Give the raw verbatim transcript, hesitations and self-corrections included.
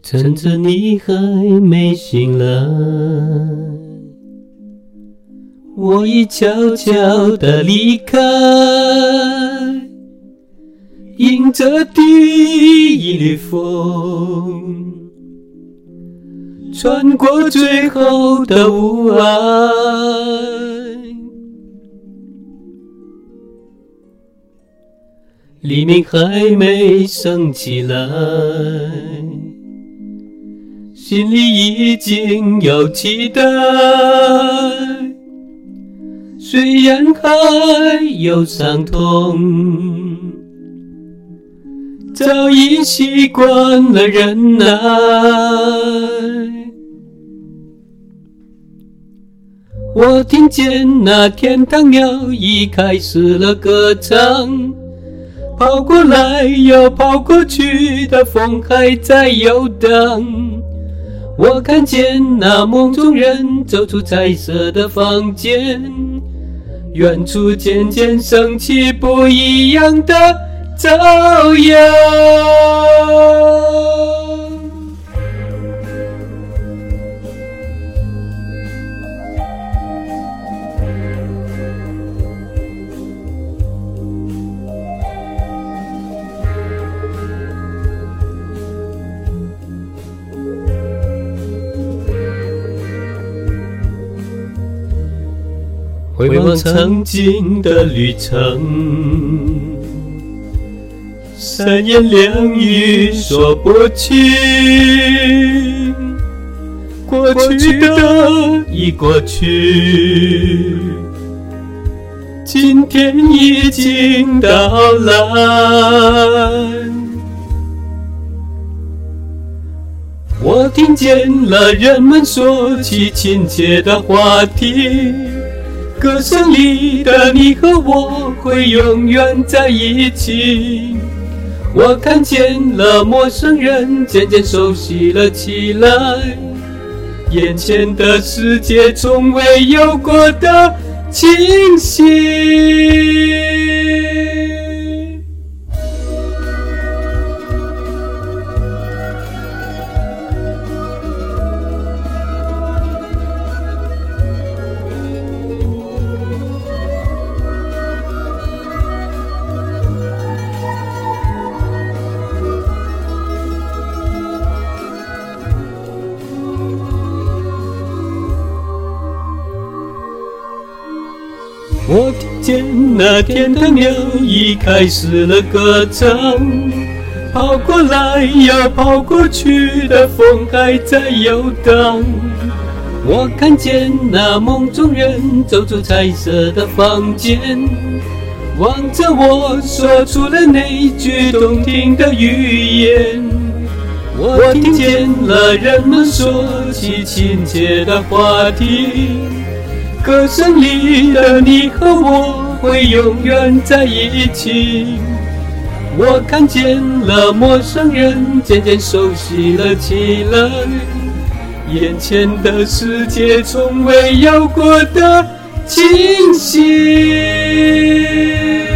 趁着你还没醒来，我已悄悄地离开，迎着第一缕风，穿过最后的雾霭。黎明还没升起来，心里已经有期待，虽然还有伤痛，早已习惯了忍耐。我听见那天堂鸟已开始了歌唱，跑过来又跑过去的风还在游荡。我看见那梦中人走出彩色的房间，远处渐渐升起不一样的朝阳。回望曾经的旅程，三言两语说不清，过去的已过去，今天已经到来。我听见了人们说起亲切的话题，歌声里的你和我会永远在一起。我看见了陌生人渐渐熟悉了起来，眼前的世界从未有过的清晰。我听见那天堂鸟已开始了歌唱，跑过来又跑过去的风还在游荡。我看见那梦中人走出彩色的房间，望着我说出了那句动听的语言。我听见了人们说起亲切的话题，歌声里的你和我会永远在一起。我看见了陌生人渐渐熟悉了起来，眼前的世界从未有过的清晰。